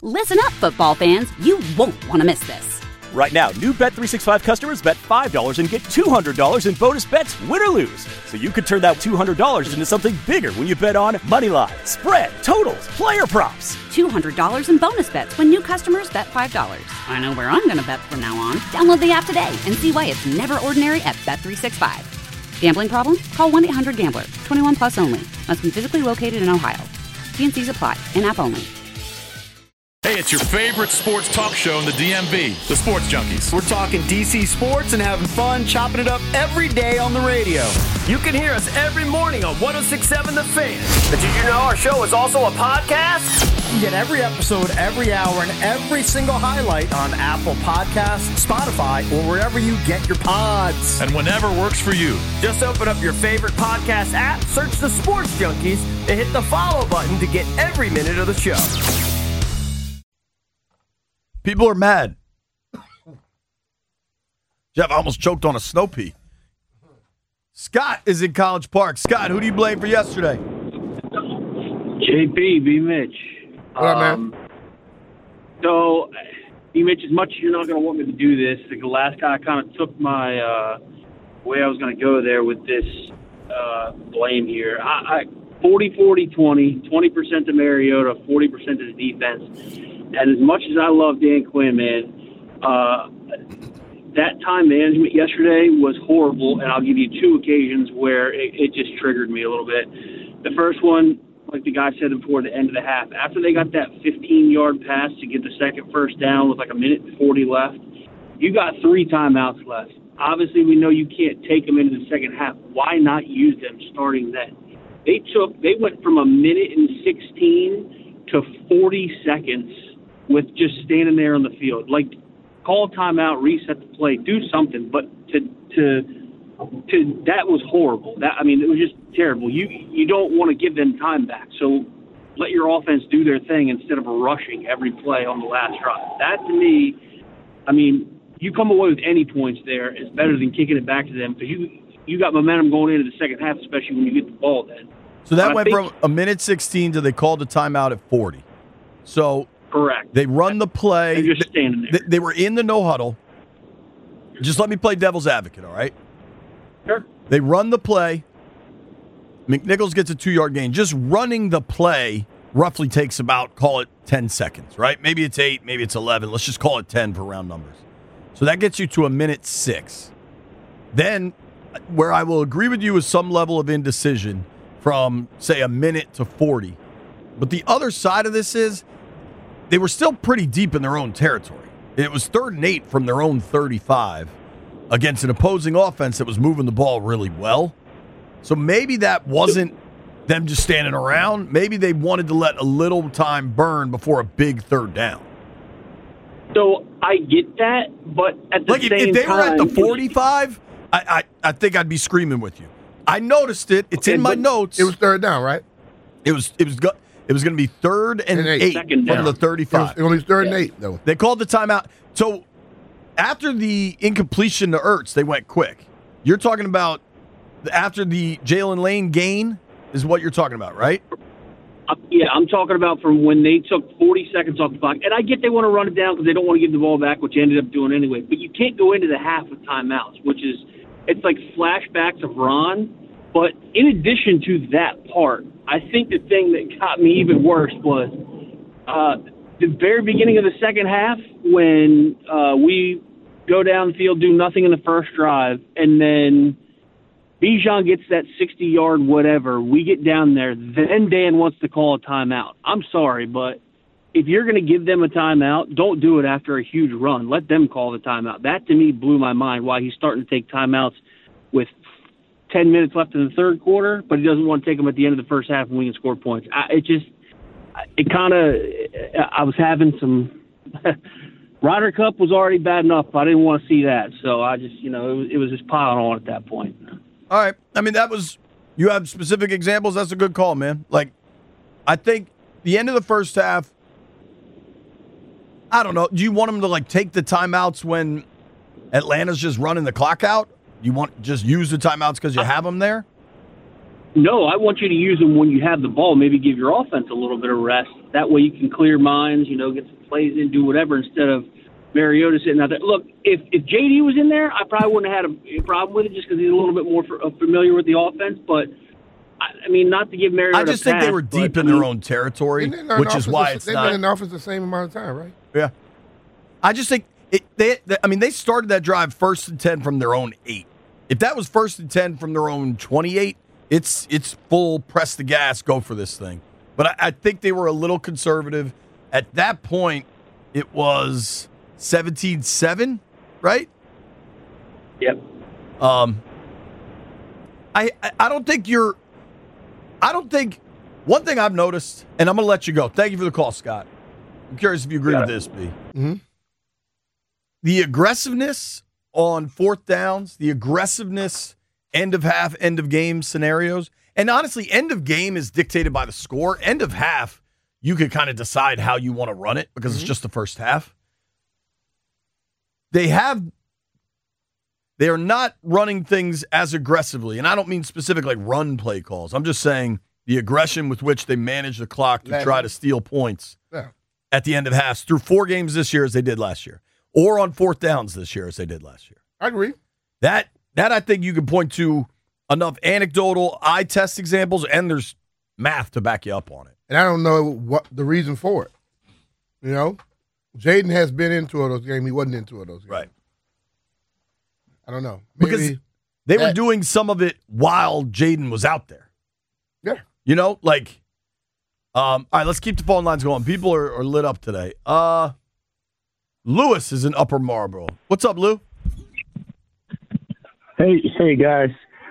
Listen up, football fans. You won't want to miss this. Right now, new Bet365 customers bet $5 and get $200 in bonus bets, win or lose. So you could turn that $200 into something bigger when you bet on money line, spread, totals, player props. $200 in bonus bets when new customers bet $5. I know where I'm going to bet from now on. Download the app today and see why it's never ordinary at Bet365. Gambling problem? Call 1-800-GAMBLER. 21 plus only. Must be physically located in Ohio. T&Cs apply. In-app only. Hey, it's your favorite sports talk show in the DMV, the Sports Junkies. We're talking DC sports and having fun, chopping it up every day on the radio. You can hear us every morning on 106.7 The Fan. But did you know our show is also a podcast? You get every episode, every hour, and every single highlight on Apple Podcasts, Spotify, or wherever you get your pods. And whenever works for you. Just open up your favorite podcast app, search The Sports Junkies, and hit the follow button to get every minute of the show. People are mad. Jeff almost choked on a snow pea. Scott is in College Park. Scott, who do you blame for yesterday? JP, B. Mitch. What up, man? So, B. Mitch, as much as you're not going to want me to do this, the last guy kind of took my way I was going to go there with this blame here. 40-40-20, 20% to Mariota, 40% to the defense. And as much as I love Dan Quinn, man, that time management yesterday was horrible, and I'll give you two occasions where it just triggered me a little bit. The first one, like the guy said before the end of the half, after they got that 15-yard pass to get the second first down with like a minute and 40 left, you got 3 timeouts left. Obviously, we know you can't take them into the second half. Why not use them starting then? They went from a minute and 16 to 40 seconds with just standing there on the field. Like, call timeout, reset the play, do something. But to that was horrible. It was just terrible. You don't want to give them time back. So let your offense do their thing instead of rushing every play on the last drive. That, to me, you come away with any points there, it's better than kicking it back to them because you got momentum going into the second half, especially when you get the ball then. So that went from a minute 16 to they called a timeout at 40. So correct. They run the play. They're just standing there. They were in the no huddle. Just let me play devil's advocate, all right? Sure. They run the play. McNichols gets a 2-yard gain. Just running the play roughly takes about, call it 10 seconds, right? Maybe it's 8, maybe it's 11. Let's just call it 10 for round numbers. So that gets you to a minute 6. Then, where I will agree with you is some level of indecision from, say, a minute to 40. But the other side of this is they were still pretty deep in their own territory. It was 3rd and 8 from their own 35 against an opposing offense that was moving the ball really well. So maybe that wasn't them just standing around. Maybe they wanted to let a little time burn before a big 3rd down. So I get that, but at the same time, if they were at the 45, I think I'd be screaming with you. I noticed it. It's in my notes. It was 3rd down, right? It was going to be 3rd and 8 from the 35. It was 3rd and 8, though. They called the timeout. So after the incompletion to Ertz, they went quick. You're talking about after the Jalen Lane gain is what you're talking about, right? Yeah, I'm talking about from when they took 40 seconds off the clock. And I get they want to run it down because they don't want to give the ball back, which they ended up doing anyway. But you can't go into the half with timeouts, which is it's like flashbacks of Ron. But in addition to that part, I think the thing that got me even worse was the very beginning of the second half when we go down the field, do nothing in the first drive, and then Bijan gets that 60-yard whatever. We get down there. Then Dan wants to call a timeout. I'm sorry, but if you're going to give them a timeout, don't do it after a huge run. Let them call the timeout. That, to me, blew my mind why he's starting to take timeouts with 10 minutes left in the third quarter, but he doesn't want to take them at the end of the first half when we can score points. I was having some Ryder Cup was already bad enough. I didn't want to see that. So I just, it was just piling on at that point. All right. You have specific examples. That's a good call, man. Like, I think the end of the first half, I don't know. Do you want them to, take the timeouts when Atlanta's just running the clock out? You want just use the timeouts because you have them there? No, I want you to use them when you have the ball. Maybe give your offense a little bit of rest. That way you can clear minds, get some plays in, do whatever, instead of Mariota sitting out there. Look, if JD was in there, I probably wouldn't have had a problem with it just because he's a little bit more familiar with the offense. But, I mean, not to give Mariota I just think they were deep in their own territory, which is why it's not. They've been in the offense the same amount of time, right? Yeah. I just think they started that drive 1st and 10 from their own 8. If that was 1st and 10 from their own 28, it's full press the gas, go for this thing. But I think they were a little conservative. At that point, it was 17-7, right? Yep. I don't think one thing I've noticed, and I'm going to let you go. Thank you for the call, Scott. I'm curious if you agree with this, B. Mm-hmm. The aggressiveness on 4th downs, the aggressiveness end of half, end of game scenarios, and honestly, end of game is dictated by the score. End of half, you could kind of decide how you want to run it because it's just the first half. They are not running things as aggressively, and I don't mean specific like run play calls. I'm just saying the aggression with which they manage the clock to try to steal points at the end of halves through 4 games this year as they did last year, or on 4th downs this year as they did last year. I agree. That I think you can point to enough anecdotal eye test examples, and there's math to back you up on it. And I don't know what the reason for it. Jaden has been into those games. He wasn't into those games. Right. I don't know. Because they were doing some of it while Jaden was out there. Yeah. All right, let's keep the phone lines going. People are lit up today. Lewis is in Upper Marlboro. What's up, Lou? Hey guys.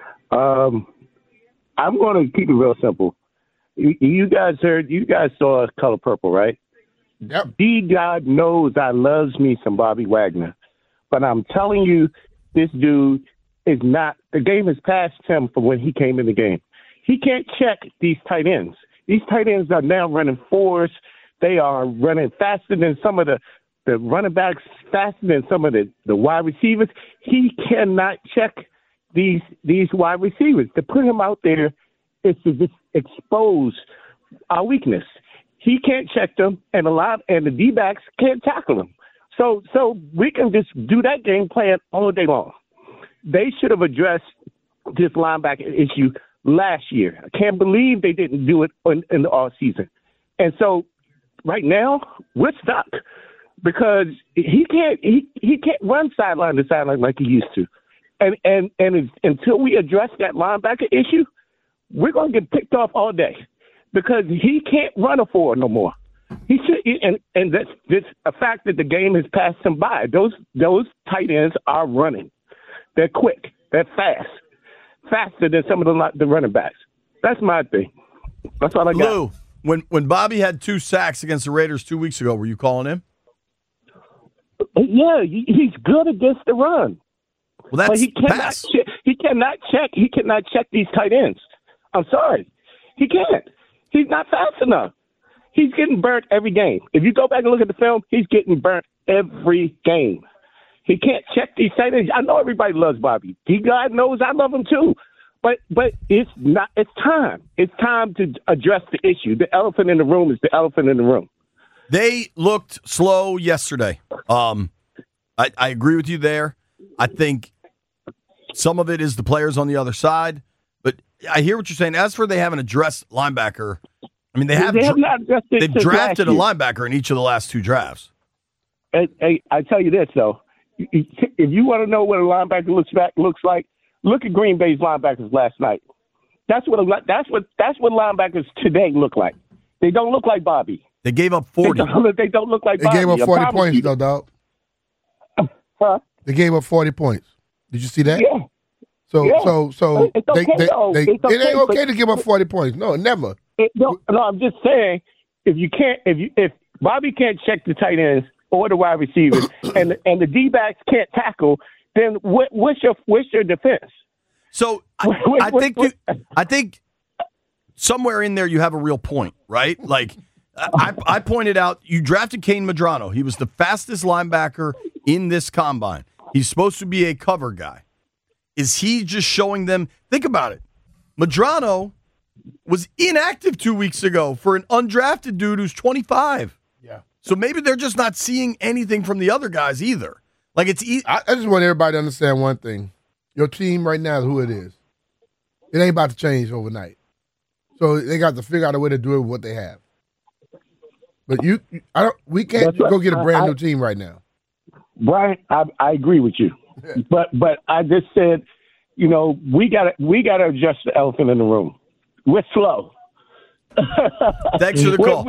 I'm going to keep it real simple. You guys saw Color Purple, right? Yep. God knows I loves me some Bobby Wagner. But I'm telling you, this dude is not – the game has passed him from when he came in the game. He can't check these tight ends. These tight ends are now running 4s. They are running faster than some of the running backs, faster than some of the wide receivers. He cannot check these wide receivers. To put him out there is to just expose our weakness. He can't check them, and the D-backs can't tackle him. So we can just do that game plan all day long. They should have addressed this linebacker issue last year. I can't believe they didn't do it in the offseason. And so right now we're stuck because he can't run sideline to sideline like he used to. And until we address that linebacker issue, we're going to get picked off all day because he can't run a 4 no more. He should, and that's a fact that the game has passed him by. Those tight ends are running. They're quick. They're fast. Faster than some of the running backs. That's my thing. That's all I got. Lou, when Bobby had 2 sacks against the Raiders 2 weeks ago, were you calling him? Yeah, he's good against the run. Well, that's but he cannot check these tight ends. I'm sorry. He can't. He's not fast enough. He's getting burnt every game. If you go back and look at the film, he's getting burnt every game. He can't check these tight ends. I know everybody loves Bobby. God knows I love him too. But it's not. It's time. It's time to address the issue. The elephant in the room is the elephant in the room. They looked slow yesterday. I agree with you there. I think some of it is the players on the other side. But I hear what you're saying. As for they haven't addressed linebacker, I mean, they've drafted a linebacker in each of the last 2 drafts. Hey, I tell you this, though. If you want to know what a linebacker looks like, look at Green Bay's linebackers last night. That's what linebackers today look like. They don't look like Bobby. They gave up 40. They don't look like Bobby. They gave up 40 points, though, dog. Huh? They gave up 40 points. Did you see that? Yeah. So it's okay, it ain't okay to give up 40 points. No, never. No, I'm just saying if Bobby can't check the tight ends or the wide receivers and the D-backs can't tackle, then what's your defense? So I think somewhere in there you have a real point, right? Like I pointed out, you drafted Kane Medrano. He was the fastest linebacker in this combine. He's supposed to be a cover guy. Is he just showing them? Think about it. Medrano was inactive 2 weeks ago for an undrafted dude who's 25. Yeah. So maybe they're just not seeing anything from the other guys either. Like it's. I just want everybody to understand one thing: your team right now is who it is. It ain't about to change overnight. So they got to figure out a way to do it with what they have. But we can't go get a brand new team right now. Brian, I agree with you, but I just said, you know, we gotta adjust the elephant in the room. We're slow. Thanks for the call.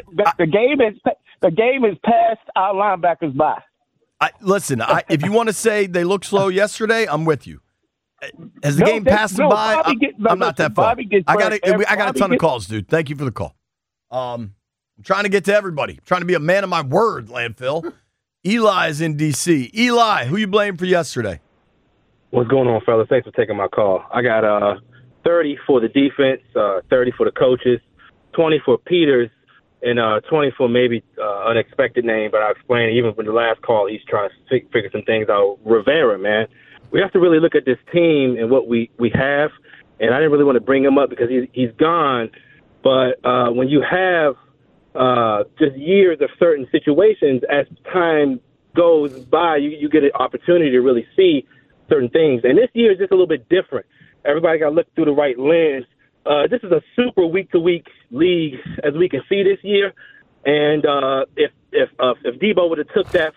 The game is past our linebackers by. Listen, if you want to say they look slow yesterday, I'm with you. Has the game passed them by? I'm not that far. I got a ton of calls, dude. Thank you for the call. I'm trying to get to everybody. I'm trying to be a man of my word, Landfill. Eli's in D.C. Eli, who you blame for yesterday? What's going on, fellas? Thanks for taking my call. I got 30 for the defense, 30 for the coaches, 20 for Peters, and 20 for maybe unexpected name, but I'll explain. Even from the last call, he's trying to figure some things out. Rivera, man. We have to really look at this team and what we have, and I didn't really want to bring him up because he's gone, but when you have just years of certain situations, as time goes by, you get an opportunity to really see certain things. And this year is just a little bit different. Everybody got to look through the right lens. This is a super week-to-week league, as we can see this year. And if Debo would have took that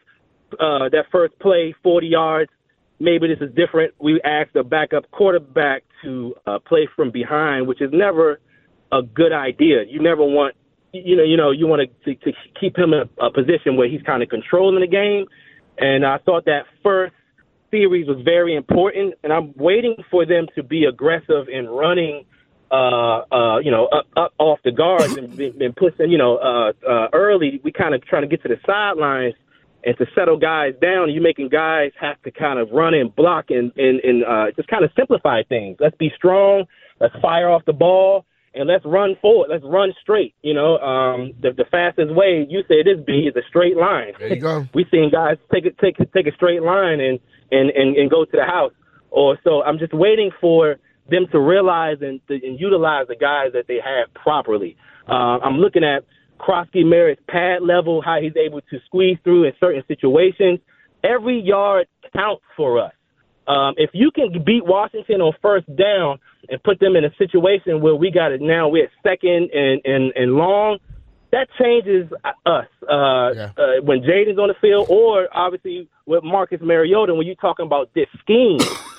first play, 40 yards, maybe this is different. We asked a backup quarterback to play from behind, which is never a good idea. You never want, you want to keep him in a position where he's kind of controlling the game. And I thought that first series was very important, and I'm waiting for them to be aggressive in running, up off the guards and pushing, early. We kind of trying to get to the sidelines and to settle guys down. You're making guys have to kind of run and block and just kind of simplify things. Let's be strong. Let's fire off the ball. And let's run forward. Let's run straight. The fastest way, you said this, B, is a straight line. There you go. We've seen guys take a straight line and go to the house. Or so I'm just waiting for them to realize and utilize the guys that they have properly. I'm looking at Krosky Merritt's pad level, how he's able to squeeze through in certain situations. Every yard counts for us. If you can beat Washington on first down and put them in a situation where we got it now, we're second and long, that changes us. When Jaden's on the field, or obviously with Marcus Mariota, when you're talking about this scheme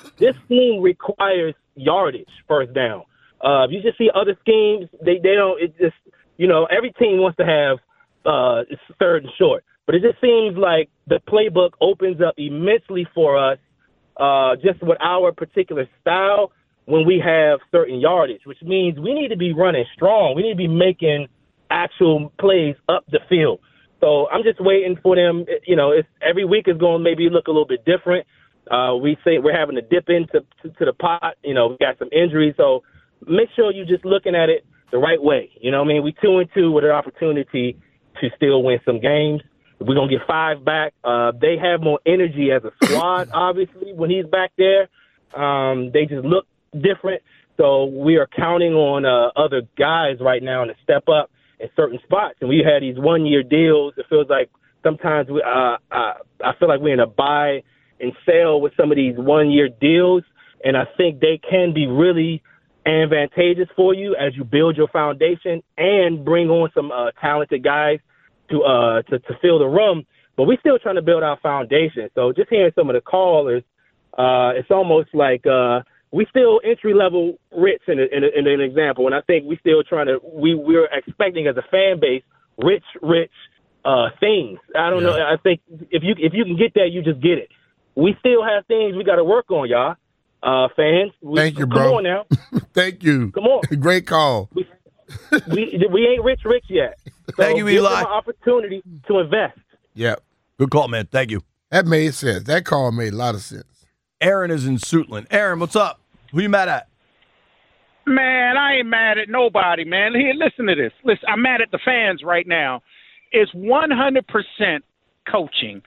requires yardage first down. If you just see other schemes, they don't. It just every team wants to have third and short, but it just seems like the playbook opens up immensely for us. Just with our particular style when we have certain yardage, which means we need to be running strong. We need to be making actual plays up the field. So I'm just waiting for them. It's every week is going to maybe look a little bit different. We say we're having to dip into the pot. We got some injuries. So make sure you're just looking at it the right way. You know what I mean? We 2-2 with an opportunity to still win some games. We're going to get 5 back. They have more energy as a squad, obviously, when he's back there. They just look different. So we are counting on other guys right now to step up in certain spots. And we had these one-year deals. It feels like sometimes I feel like we're in a buy and sell with some of these one-year deals. And I think they can be really advantageous for you as you build your foundation and bring on some talented guys to fill the room, but we're still trying to build our foundation. So just hearing some of the callers, it's almost like we still entry-level rich in an example, and I think we still we're expecting as a fan base rich things. I don't know. I think if you can get that, you just get it. We still have things we got to work on, y'all, fans. Thank you, bro. Come on now. Thank you. Come on. Great call. We ain't rich yet. So thank you, Eli. Give them an opportunity to invest. Yeah. Good call, man. Thank you. That made sense. That call made a lot of sense. Aaron is in Suitland. Aaron, what's up? Who you mad at? Man, I ain't mad at nobody, man. Here, listen to this. Listen, I'm mad at the fans right now. It's 100% coaching.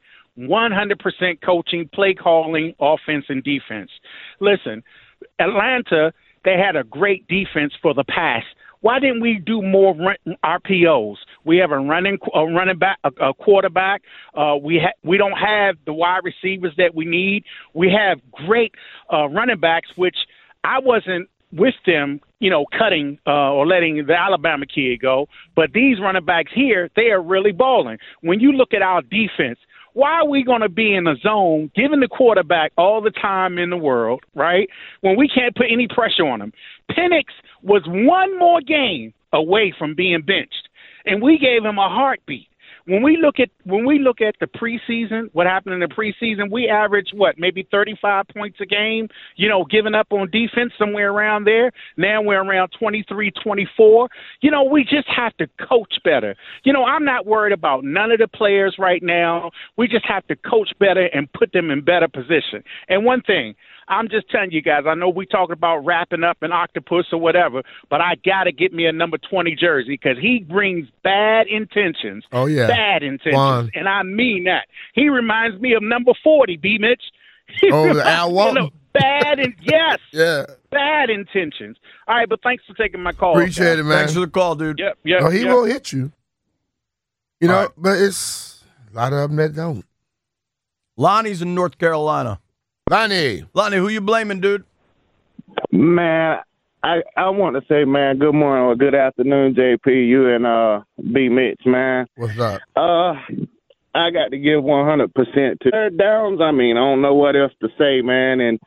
100% coaching, play calling, offense and defense. Listen, Atlanta they had a great defense for the pass. Why didn't we do more RPOs? We have a running back, a quarterback. We don't have the wide receivers that we need. We have great running backs, which I wasn't with them, cutting or letting the Alabama kid go. But these running backs here, they are really balling. When you look at our defense, why are we going to be in a zone giving the quarterback all the time in the world, right, when we can't put any pressure on him? Penix was one more game away from being benched, and we gave him a heartbeat. When we look at the preseason, what happened in the preseason, we averaged maybe 35 points a game, giving up on defense somewhere around there. Now we're around 23, 24. We just have to coach better. I'm not worried about none of the players right now. We just have to coach better and put them in better position. And one thing, I'm just telling you guys, I know we talking about wrapping up an octopus or whatever, but I got to get me a number 20 jersey because he brings bad intentions. Oh, yeah. Bad intentions. And I mean that. He reminds me of number 40, B. Mitch. Oh, Al Walton. Bad yeah. Bad intentions. All right, but thanks for taking my call. Appreciate it, man. Thanks for the call, dude. Yep. No, he will hit you. But it's a lot of them that don't. Lonnie's in North Carolina. Lonnie, who you blaming, dude? Man, I want to say, man, good morning or good afternoon, JP, you and B. Mitch, man. What's up? I got to give 100% to third downs. I mean, I don't know what else to say, man. And,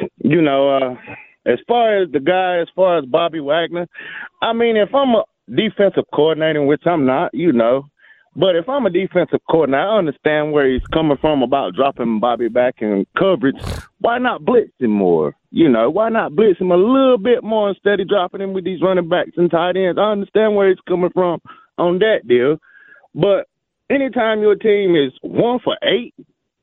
as far as Bobby Wagner, I mean, if I'm a defensive coordinator, which I'm not, but if I'm a defensive coordinator, I understand where he's coming from about dropping Bobby back in coverage. Why not blitz him more? Why not blitz him a little bit more instead of dropping him with these running backs and tight ends? I understand where he's coming from on that deal. But anytime your team is 1 for 8,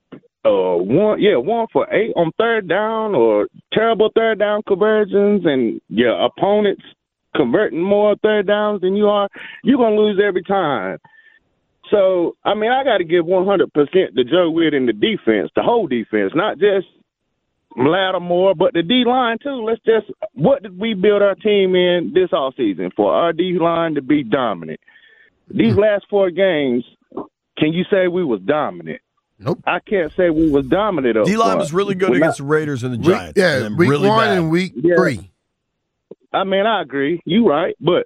1 for 8 on third down or terrible third down conversions and your opponent's converting more third downs than you are, you're going to lose every time. So, I mean, I got to give 100% to Joe Whitt and the defense, the whole defense, not just Lattimore, but the D-line, too. What did we build our team in this offseason? For our D-line to be dominant. These last 4 games, can you say we was dominant? Nope. I can't say we was dominant. D-line was really good against the Raiders and the Giants. Week really 1 bad. and week 3. I mean, I agree. You right, but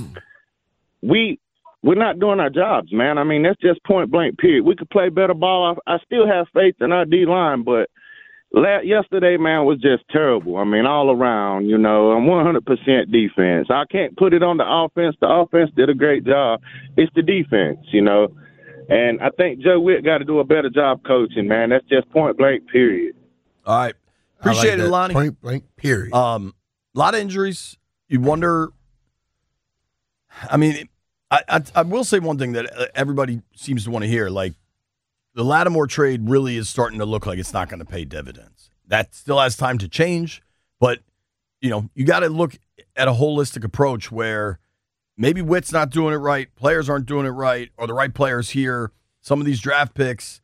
we're not doing our jobs, man. I mean, that's just point blank, period. We could play better ball. I still have faith in our D-line, but yesterday, man, was just terrible. I mean, all around, I'm 100% defense. I can't put it on the offense. The offense did a great job. It's the defense, And I think Joe Whitt got to do a better job coaching, man. That's just point blank, period. All right. Appreciate it, Lonnie. Point blank, period. A lot of injuries. You wonder. I mean, I will say one thing that everybody seems to want to hear. Like, the Lattimore trade really is starting to look like it's not going to pay dividends. That still has time to change, but, you got to look at a holistic approach where maybe Witt's not doing it right, players aren't doing it right, or the right players here, some of these draft picks.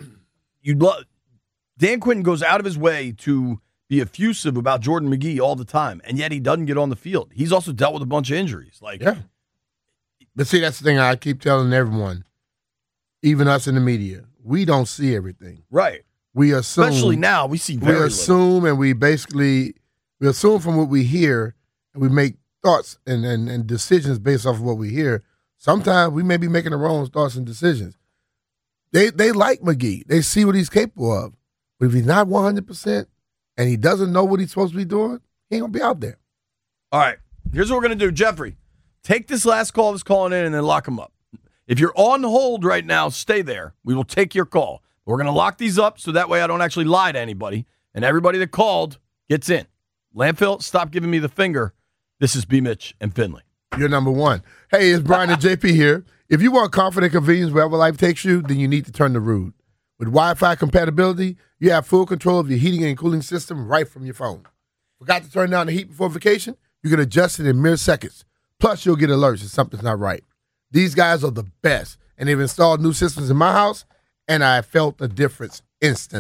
Dan Quinn goes out of his way to be effusive about Jordan McGee all the time, and yet he doesn't get on the field. He's also dealt with a bunch of injuries. But see, that's the thing I keep telling everyone, even us in the media. We don't see everything. Right. We assume. Especially now, we see very little. We assume, and we assume from what we hear, and we make thoughts and decisions based off of what we hear. Sometimes we may be making the wrong thoughts and decisions. They like McGee. They see what he's capable of. But if he's not 100% and he doesn't know what he's supposed to be doing, he ain't going to be out there. All right. Here's what we're going to do. Jeffrey, take this last call that's calling in and then lock him up. If you're on hold right now, stay there. We will take your call. We're going to lock these up so that way I don't actually lie to anybody. And everybody that called gets in. Landfill, stop giving me the finger. This is B. Mitch and Finley. You're number one. Hey, it's Brian and JP here. If you want comfort and convenience wherever life takes you, then you need to turn to Ruud. With Wi-Fi compatibility, you have full control of your heating and cooling system right from your phone. Forgot to turn down the heat before vacation? You can adjust it in mere seconds. Plus, you'll get alerts if something's not right. These guys are the best, and they've installed new systems in my house, and I felt a difference instantly.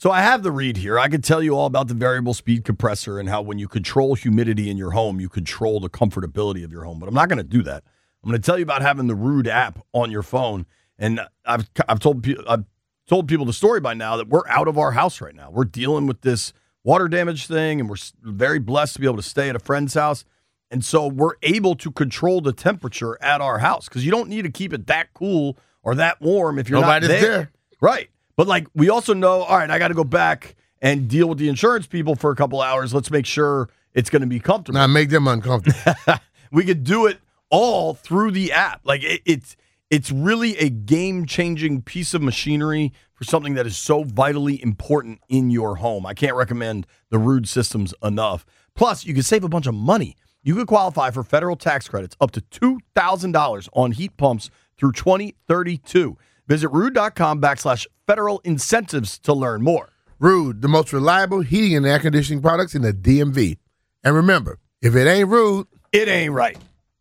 So I have the read here. I could tell you all about the variable speed compressor and how when you control humidity in your home, you control the comfortability of your home. But I'm not going to do that. I'm going to tell you about having the Ruud app on your phone. And I've told people the story by now that we're out of our house right now. We're dealing with this water damage thing, and we're very blessed to be able to stay at a friend's house. And so we're able to control the temperature at our house because you don't need to keep it that cool or that warm if you're Nobody's not there. Right. But, like, we also know, all right, I got to go back and deal with the insurance people for a couple hours. Let's make sure it's going to be comfortable. Now make them uncomfortable. We could do it all through the app. Like, it's really a game-changing piece of machinery for something that is so vitally important in your home. I can't recommend the Ruud systems enough. Plus, you can save a bunch of money. You could qualify for federal tax credits up to $2,000 on heat pumps through 2032. Visit Ruud.com/federal incentives to learn more. Ruud, the most reliable heating and air conditioning products in the DMV. And remember, if it ain't Ruud, it ain't right.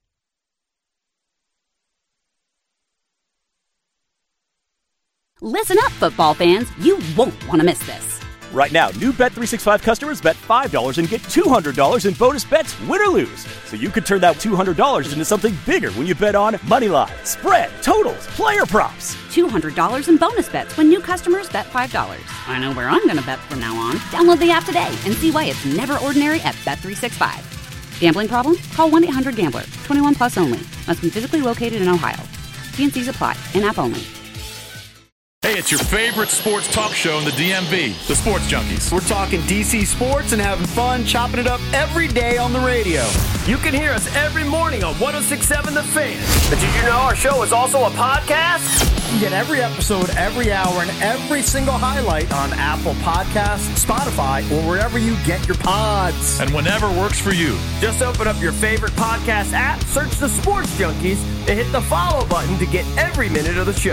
Listen up, football fans. You won't want to miss this. Right now, new Bet365 customers bet $5 and get $200 in bonus bets, win or lose. So you could turn that $200 into something bigger when you bet on Moneyline, spread, totals, player props. $200 in bonus bets when new customers bet $5. I know where I'm going to bet from now on. Download the app today and see why it's never ordinary at Bet365. Gambling problem? Call 1-800-GAMBLER. 21 plus only. Must be physically located in Ohio. T&Cs apply. In-app only. Hey, it's your favorite sports talk show in the DMV, the Sports Junkies. We're talking DC sports and having fun, chopping it up every day on the radio. You can hear us every morning on 106.7 The Fan. But did you know our show is also a podcast? You can get every episode, every hour, and every single highlight on Apple Podcasts, Spotify, or wherever you get your pods. And whenever works for you. Just open up your favorite podcast app, search The Sports Junkies, and hit the follow button to get every minute of the show.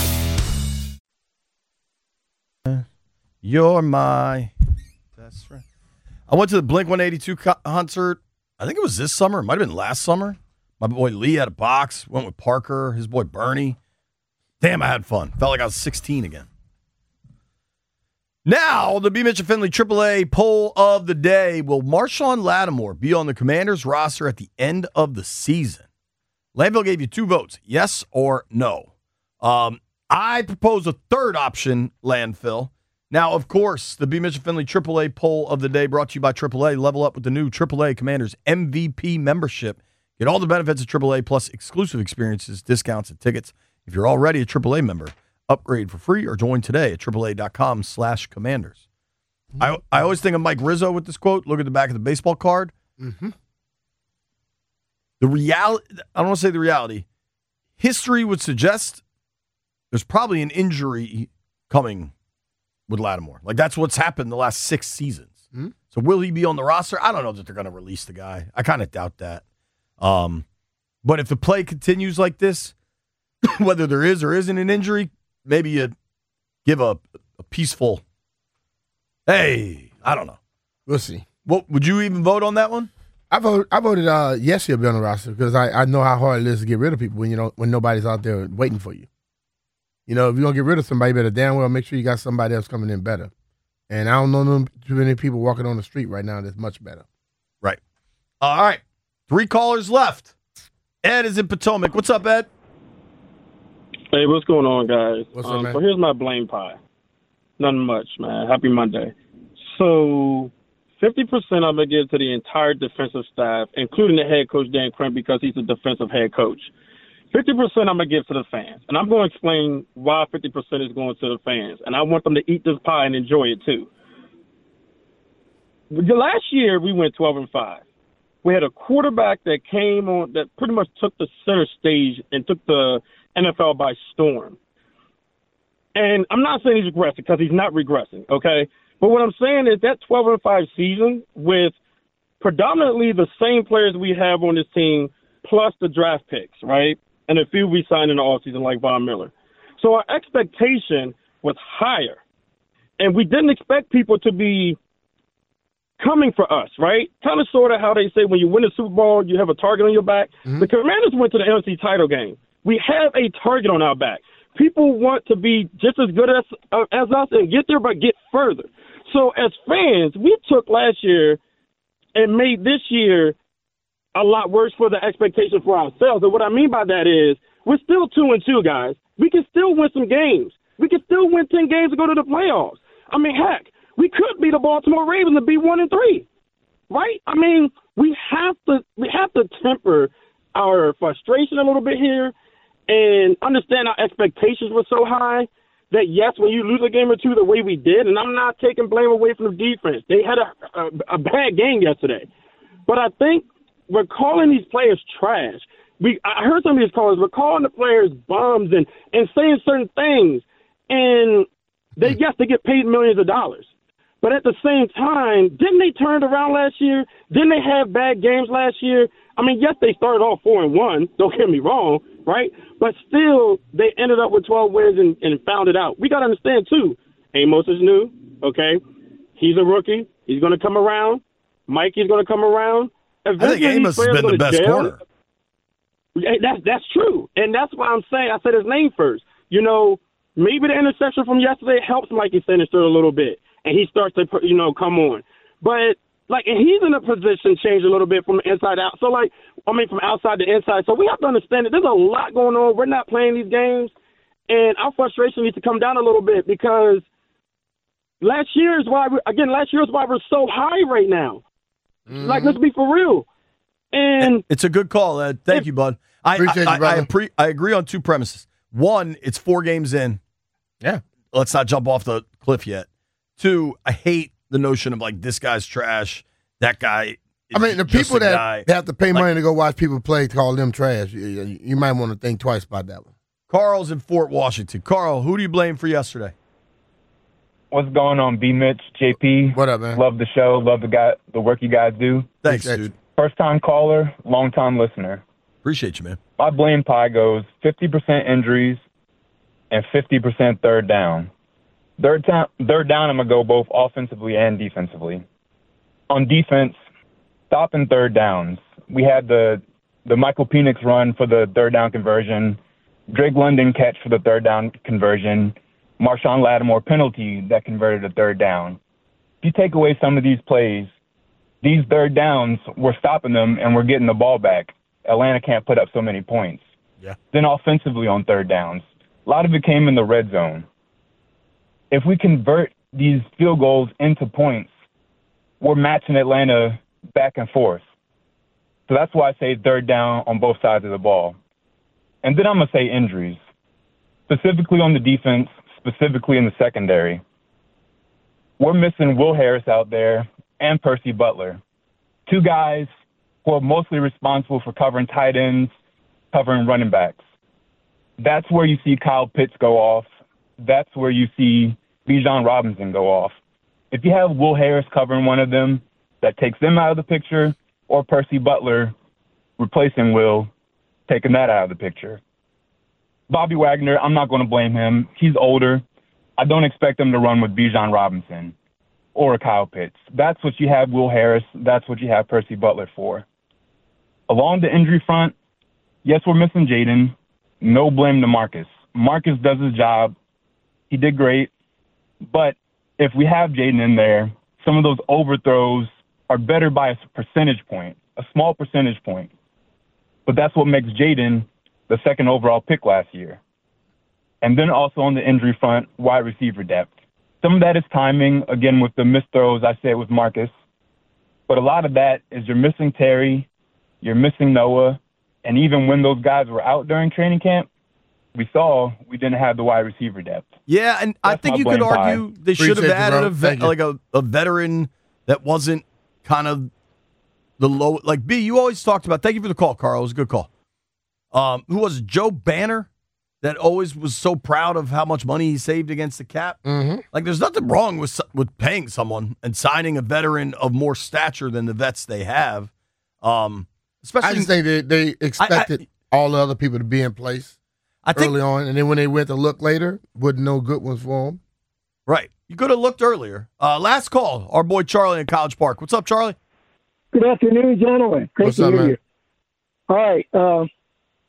You're my best friend. I went to the Blink-182 concert. I think it was this summer. It might have been last summer. My boy Lee had a box. Went with Parker, his boy Bernie. Damn, I had fun. Felt like I was 16 again. Now, the B. Mitchell Finley AAA poll of the day. Will Marshawn Lattimore be on the Commanders roster at the end of the season? Landville gave you 2 votes, yes or no. I propose a third option, Landfill. Now, of course, the B. Mitchell Finley AAA poll of the day brought to you by AAA. Level up with the new AAA Commanders MVP membership. Get all the benefits of AAA plus exclusive experiences, discounts, and tickets. If you're already a AAA member, upgrade for free or join today at AAA.com/Commanders. I always think of Mike Rizzo with this quote. Look at the back of the baseball card. Mm-hmm. The reality, I don't want to say the reality. History would suggest there's probably an injury coming with Lattimore. Like, that's what's happened the last 6 seasons. Mm-hmm. So will he be on the roster? I don't know that they're going to release the guy. I kind of doubt that. But if the play continues like this, whether there is or isn't an injury, maybe you give a peaceful, hey, I don't know. We'll see. What, would you even vote on that one? I voted yes, he'll be on the roster because I know how hard it is to get rid of people when nobody's out there waiting for you. You know, if you're going to get rid of somebody, you better damn well make sure you got somebody else coming in better. And I don't know too many people walking on the street right now that's much better. Right. All right. 3 callers left. Ed is in Potomac. What's up, Ed? Hey, what's going on, guys? What's up, man? So here's my blame pie. Nothing much, man. Happy Monday. So 50% I'm going to give to the entire defensive staff, including the head coach, Dan Quinn, because he's a defensive head coach. 50% I'm going to give to the fans. And I'm going to explain why 50% is going to the fans. And I want them to eat this pie and enjoy it, too. The last year, we went 12-5. We had a quarterback that came on that pretty much took the center stage and took the NFL by storm. And I'm not saying he's regressing because he's not regressing, okay? But what I'm saying is that 12-5 season with predominantly the same players we have on this team plus the draft picks, right? And a few we signed in the offseason like Von Miller. So our expectation was higher. And we didn't expect people to be coming for us, right? Kind of sort of how they say when you win a Super Bowl, you have a target on your back. Mm-hmm. The Commanders went to the NFC title game. We have a target on our back. people want to be just as good as us and get there, but get further. So as fans, we took last year and made this year a lot worse for the expectation for ourselves. And what I mean by that is we're still 2-2, guys. We can still win some games. We can still win 10 games to go to the playoffs. I mean, heck, we could beat the Baltimore Ravens and be 1-3, right? I mean, we have to temper our frustration a little bit here and understand our expectations were so high that, yes, when you lose a game or two the way we did, and I'm not taking blame away from the defense. They had a bad game yesterday. But I think we're calling these players trash. I heard some of these callers, we're calling the players bums and saying certain things. And they get paid millions of dollars. But at the same time, didn't they turn it around last year? Didn't they have bad games last year? I mean, yes, they started off 4-1. Don't get me wrong, right? But still, they ended up with 12 wins and found it out. We got to understand, too, Amos is new, okay? He's a rookie. He's going to come around. Mikey's going to come around. Eventually, I think Amos has been the best corner. That's true. And that's why I'm saying I said his name first. You know, maybe the interception from yesterday helps Mikey Sinister a little bit. And he starts to, come on. But, and he's in a position change a little bit from the inside out. So, from outside to inside. So we have to understand that there's a lot going on. We're not playing these games. And our frustration needs to come down a little bit because last year is why we're so high right now. Mm-hmm. Let's be for real. And it's a good call, Ed. Thank you, bud. I agree on two premises. One, it's 4 games in. Yeah. Let's not jump off the cliff yet. 2, I hate the notion of this guy's trash, that guy. The people that have to pay money to go watch people play call them trash. You might want to think twice about that one. Carl's in Fort Washington. Carl, who do you blame for yesterday? What's going on, B. Mitch, JP? What up, man? Love the show. Love the work you guys do. Thanks, dude. First-time caller, long-time listener. Appreciate you, man. My blame pie goes 50% injuries and 50% third down. Third down, I'm going to go both offensively and defensively. On defense, stopping third downs. We had the Michael Penix run for the third down conversion, Drake London catch for the third down conversion, Marshawn Lattimore penalty that converted a third down. If you take away some of these plays, these third downs, we're stopping them and we're getting the ball back. Atlanta can't put up so many points. Yeah. Then offensively on third downs, a lot of it came in the red zone. If we convert these field goals into points, we're matching Atlanta back and forth. So that's why I say third down on both sides of the ball. And then I'm going to say injuries, specifically on the defense, specifically in the secondary. We're missing Will Harris out there and Percy Butler, 2 guys who are mostly responsible for covering tight ends, covering running backs. That's where you see Kyle Pitts go off. That's where you see Bijan Robinson go off. If you have Will Harris covering one of them, that takes them out of the picture, or Percy Butler replacing Will, taking that out of the picture. Bobby Wagner, I'm not going to blame him. He's older. I don't expect him to run with Bijan Robinson or Kyle Pitts. That's what you have Will Harris. That's what you have Percy Butler for. Along the injury front, yes, we're missing Jaden. No blame to Marcus. Marcus does his job. He did great. But if we have Jaden in there, some of those overthrows are better by a percentage point, a small percentage point. But that's what makes Jaden the second overall pick last year. And then also on the injury front, wide receiver depth. Some of that is timing, again, with the missed throws, I said, with Marcus. But a lot of that is you're missing Terry, you're missing Noah, and even when those guys were out during training camp, we saw we didn't have the wide receiver depth. Yeah, and I think you could argue they should have added a veteran that wasn't kind of the low. Like, B, you always talked about, thank you for the call, Carl. It was a good call. Who was it? Joe Banner? That always was so proud of how much money he saved against the cap. Mm-hmm. Like, there's nothing wrong with paying someone and signing a veteran of more stature than the vets they have. Especially, I just think they expected all the other people to be in place early on, and then when they went to look later, wasn't no good ones for them. Right. You could have looked earlier. Last call, our boy Charlie in College Park. What's up, Charlie? Good afternoon, gentlemen. Great to hear you. All right.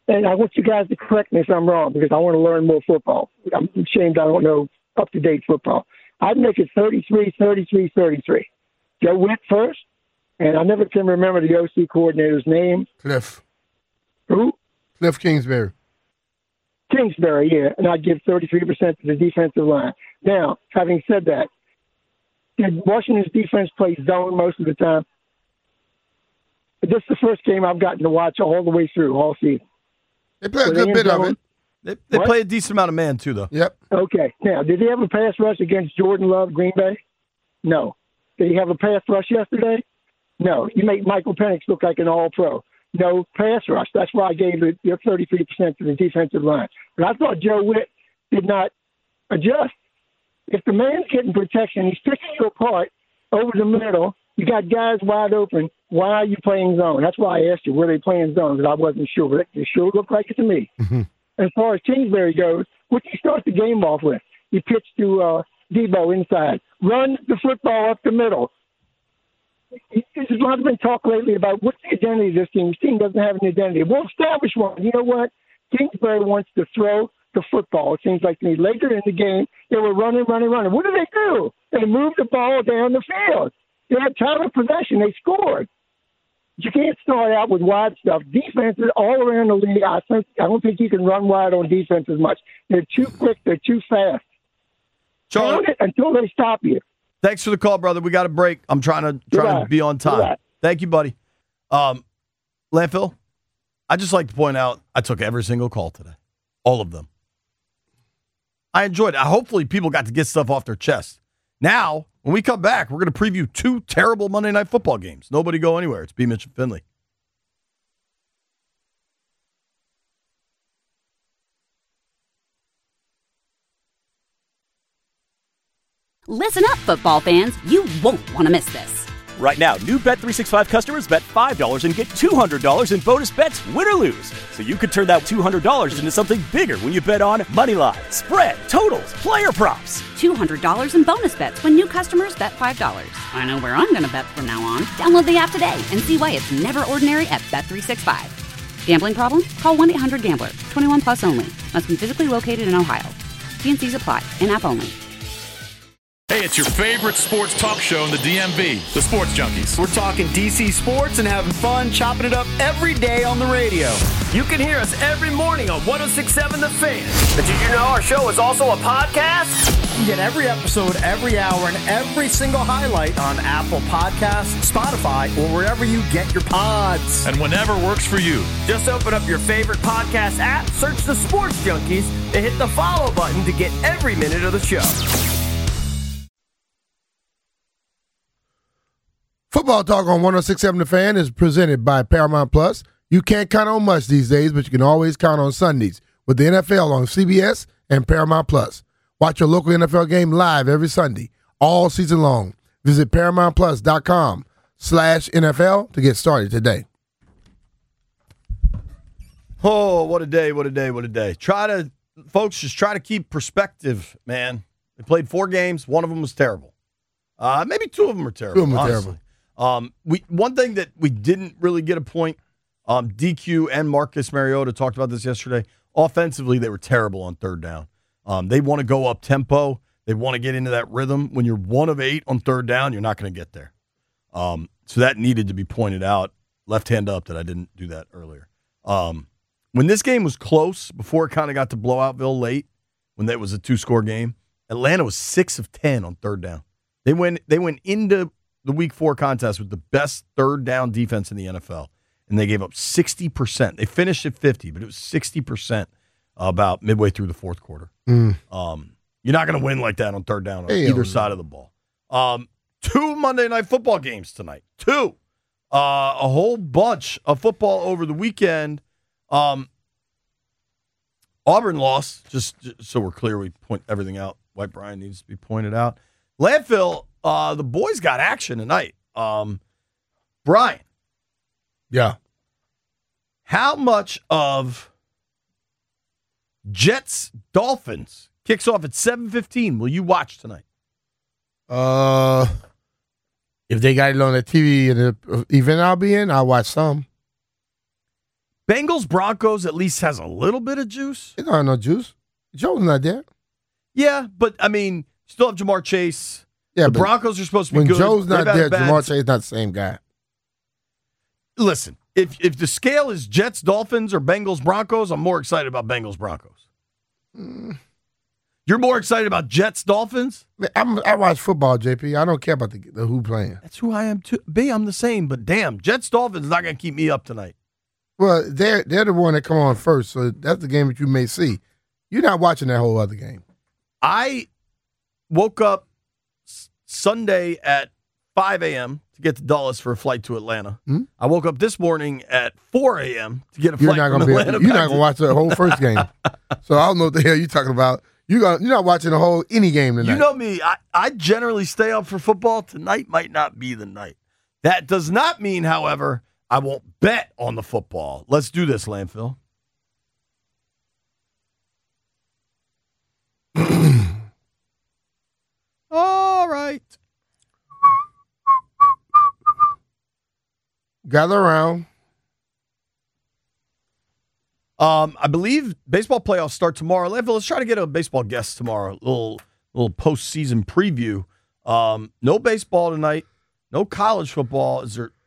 and I want you guys to correct me if I'm wrong because I want to learn more football. I'm ashamed I don't know up-to-date football. I'd make it 33-33-33. Joe Witt first, and I never can remember the OC coordinator's name. Cliff. Who? Cliff Kingsbury. Kingsbury, yeah, and I'd give 33% to the defensive line. Now, having said that, did Washington's defense play zone most of the time? This is the first game I've gotten to watch all the way through, all season. They play a good bit of it. They play a decent amount of man, too, though. Yep. Okay. Now, did he have a pass rush against Jordan Love, Green Bay? No. Did he have a pass rush yesterday? No. You make Michael Penix look like an all-pro. No pass rush. That's why I gave it your 33% to the defensive line. But I thought Joe Witt did not adjust. If the man's getting protection, he's picking you apart over the middle. You got guys wide open. Why are you playing zone? That's why I asked you, were they playing zone? Because I wasn't sure. It sure looked like it to me. Mm-hmm. As far as Kingsbury goes, what do you start the game off with? You pitch to Debo inside. Run the football up the middle. There's a lot of been talk lately about what's the identity of this team. This team doesn't have an identity. We'll establish one. You know what? Kingsbury wants to throw the football. It seems like later in the game, they were running. What did they do? They moved the ball down the field. They had time of possession. They scored. You can't start out with wide stuff. Defenses all around the league, I don't think you can run wide on defense as much. They're too quick. They're too fast. Charlie, it until they stop you. Thanks for the call, brother. We got a break. I'm trying to be on time. Thank you, buddy. Landfill, I'd just like to point out I took every single call today. All of them. I enjoyed it. Hopefully people got to get stuff off their chest. Now, when we come back, we're going to preview 2 terrible Monday Night Football games. Nobody go anywhere. It's B. Mitch and Finley. Listen up, football fans. You won't want to miss this. Right now, new Bet365 customers bet $5 and get $200 in bonus bets, win or lose. So you could turn that $200 into something bigger when you bet on moneyline, spread, totals, player props. $200 in bonus bets when new customers bet $5. I know where I'm going to bet from now on. Download the app today and see why it's never ordinary at Bet365. Gambling problem? Call 1-800-GAMBLER. 21 plus only. Must be physically located in Ohio. T&Cs apply. In-app only. Hey, it's your favorite sports talk show in the DMV, the Sports Junkies. We're talking DC sports and having fun, chopping it up every day on the radio. You can hear us every morning on 106.7 The Fan. But did you know our show is also a podcast? You get every episode, every hour, and every single highlight on Apple Podcasts, Spotify, or wherever you get your pods. And whenever works for you. Just open up your favorite podcast app, search The Sports Junkies, and hit the follow button to get every minute of the show. Football Talk on 106.7 The Fan is presented by Paramount Plus. You can't count on much these days, but you can always count on Sundays with the NFL on CBS and Paramount Plus. Watch your local NFL game live every Sunday, all season long. Visit ParamountPlus.com/NFL to get started today. Oh, what a day, what a day, what a day. Folks, just try to keep perspective, man. They played 4 games. One of them was terrible. Maybe 2 of them were terrible. 2 of them were terrible. One thing that we didn't really get a point, DQ and Marcus Mariota talked about this yesterday. Offensively, they were terrible on third down. They want to go up tempo. They want to get into that rhythm. When you're 1 of 8 on third down, you're not going to get there. So that needed to be pointed out. Left hand up that I didn't do that earlier. When this game was close, before it kind of got to Blowoutville late, when that was a 2-score game, Atlanta was 6 of 10 on third down. They went into the Week 4 contest with the best third down defense in the NFL, and they gave up 60%. They finished at 50, but it was 60% about midway through the fourth quarter. You're not going to win like that on third down on either side of the ball. 2 Monday Night Football games tonight. 2. A whole bunch of football over the weekend. Auburn lost, just so we're clear, we point everything out. White Brian needs to be pointed out. Landfill, the boys got action tonight. Brian. Yeah. How much of Jets-Dolphins kicks off at 7:15 will you watch tonight? If they got it on the TV and the event I'll be in, I'll watch some. Bengals Broncos at least has a little bit of juice. It don't have no juice. Joe's not there. Yeah, but I mean, still have Jamar Chase. Yeah, the Broncos are supposed to be when good. Joe's not there, bad. Jamar Chase not the same guy. Listen, if the scale is Jets Dolphins or Bengals Broncos, I'm more excited about Bengals Broncos. You're more excited about Jets Dolphins? I watch football, JP. I don't care about the who playing. That's who I am too. B, I'm the same, but damn, Jets Dolphins is not going to keep me up tonight. Well, they're the one that come on first, so that's the game that you may see. You're not watching that whole other game. I woke up Sunday at 5 a.m. to get to Dulles for a flight to Atlanta. Hmm? I woke up this morning at 4 a.m. to get a flight from Atlanta. You're not going to watch the whole first game. So I don't know what the hell you're talking about. You're not watching the whole any game tonight. You know me. I generally stay up for football. Tonight might not be the night. That does not mean, however, I won't bet on the football. Let's do this, Landfill. All right. Gather around. I believe baseball playoffs start tomorrow. Landfill, let's try to get a baseball guest tomorrow. A little postseason preview. No baseball tonight. No college football. Is there?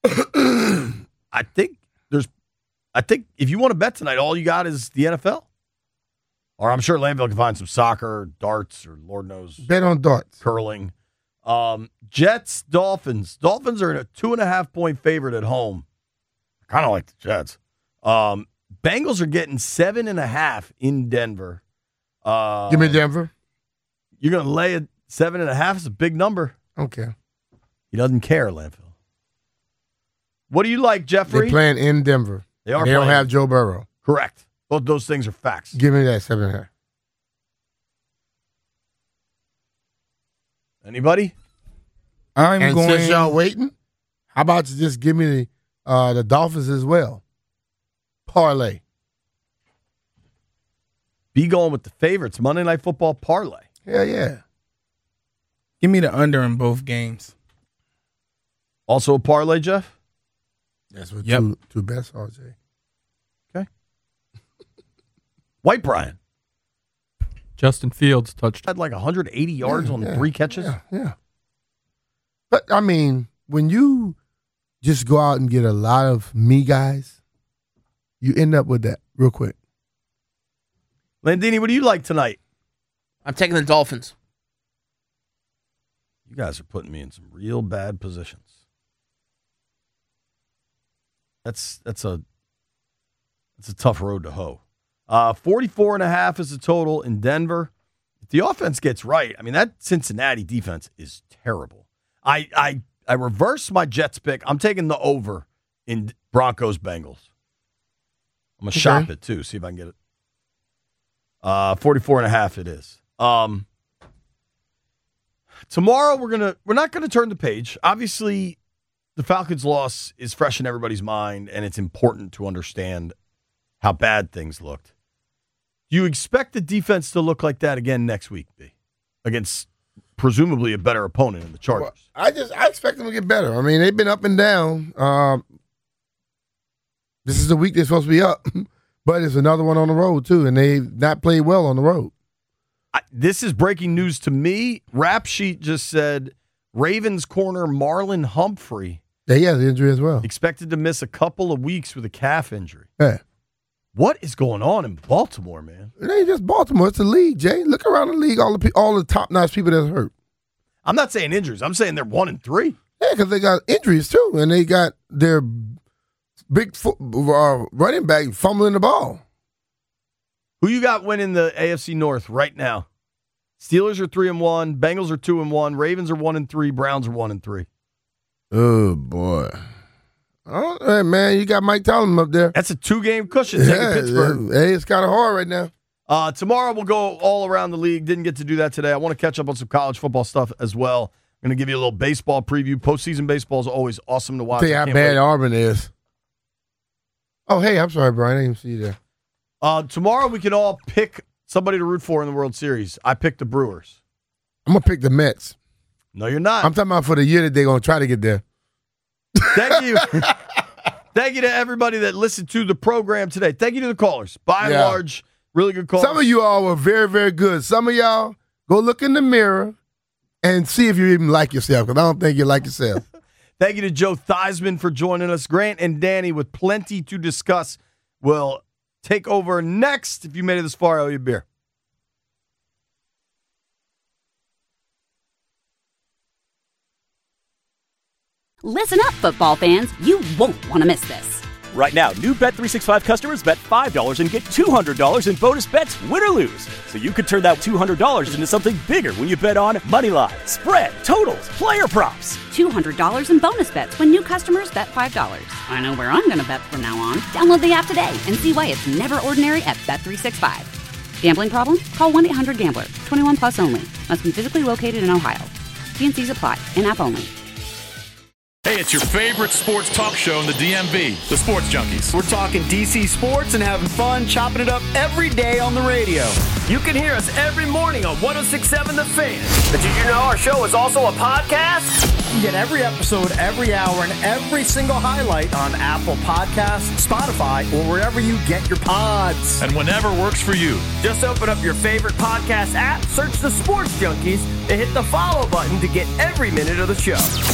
I think if you want to bet tonight, all you got is the NFL. Or I'm sure Landfill can find some soccer, darts, or Lord knows. Bet on darts. Curling. Jets, Dolphins. Dolphins are in a 2.5-point favorite at home. I kind of like the Jets. Bengals are getting 7.5 in Denver. Give me Denver. You're going to lay at 7.5? It's a big number. Okay. He doesn't care, Landfill. What do you like, Jeffrey? They're playing in Denver. They are. They don't have Joe Burrow. Correct. Both those things are facts. Give me that 7.5. Anybody? And since y'all waiting, how about you just give me the Dolphins as well? Parlay. Be going with the favorites. Monday Night Football parlay. Hell yeah. Give me the under in both games. Also a parlay, Jeff? That's what two best, RJ. Okay. White Brian. Justin Fields touched. Had like 180 yards on 3 catches. Yeah. But, I mean, when you just go out and get a lot of me guys, you end up with that real quick. Landini, what do you like tonight? I'm taking the Dolphins. You guys are putting me in some real bad positions. That's a tough road to hoe. 44.5 is the total in Denver. If the offense gets right, I mean, that Cincinnati defense is terrible. I reversed my Jets pick. I'm taking the over in Broncos Bengals. I'm going to shop it, too, see if I can get it. 44.5 it is. Tomorrow, we're not going to turn the page. Obviously, the Falcons' loss is fresh in everybody's mind, and it's important to understand how bad things looked. Do you expect the defense to look like that again next week, B? Against presumably a better opponent in the Chargers. Well, I expect them to get better. I mean, they've been up and down. This is the week they're supposed to be up, but it's another one on the road, too, and they've not played well on the road. This is breaking news to me. Rap Sheet just said Ravens corner Marlon Humphrey. Yeah, he has an injury as well. Expected to miss a couple of weeks with a calf injury. Yeah. What is going on in Baltimore, man? It ain't just Baltimore. It's the league, Jay. Look around the league, all the top-notch people that's hurt. I'm not saying injuries. I'm saying they're 1-3. Yeah, because they got injuries, too, and they got their big running back fumbling the ball. Who you got winning the AFC North right now? Steelers are 3-1. Bengals are 2-1. Ravens are 1-3. Browns are 1-3. Oh, boy. Oh, hey, man, you got Mike Tomlin up there. That's a 2-game cushion taking Pittsburgh. Hey, it's kind of hard right now. Tomorrow we'll go all around the league. Didn't get to do that today. I want to catch up on some college football stuff as well. I'm going to give you a little baseball preview. Postseason baseball is always awesome to watch. Tell you how bad Auburn is. Oh, hey, I'm sorry, Brian. I didn't even see you there. Tomorrow we can all pick somebody to root for in the World Series. I picked the Brewers. I'm going to pick the Mets. No, you're not. I'm talking about for the year that they're going to try to get there. Thank you. Thank you to everybody that listened to the program today. Thank you to the callers. By and large, really good calls. Some of you all were very, very good. Some of y'all, go look in the mirror and see if you even like yourself, because I don't think you like yourself. Thank you to Joe Theismann for joining us. Grant and Danny with plenty to discuss will take over next. If you made it this far, I owe you a beer. Listen up, football fans. You won't want to miss this. Right now, new Bet365 customers bet $5 and get $200 in bonus bets, win or lose. So you could turn that $200 into something bigger when you bet on moneyline, spread, totals, player props. $200 in bonus bets when new customers bet $5. I know where I'm going to bet from now on. Download the app today and see why it's never ordinary at Bet365. Gambling problem? Call 1-800-GAMBLER. 21 plus only. Must be physically located in Ohio. T&Cs apply. In-app only. Hey, it's your favorite sports talk show in the DMV, the Sports Junkies. We're talking DC sports and having fun, chopping it up every day on the radio. You can hear us every morning on 106.7 The Fan. But did you know our show is also a podcast? You get every episode, every hour, and every single highlight on Apple Podcasts, Spotify, or wherever you get your pods. And whenever works for you. Just open up your favorite podcast app, search the Sports Junkies, and hit the follow button to get every minute of the show.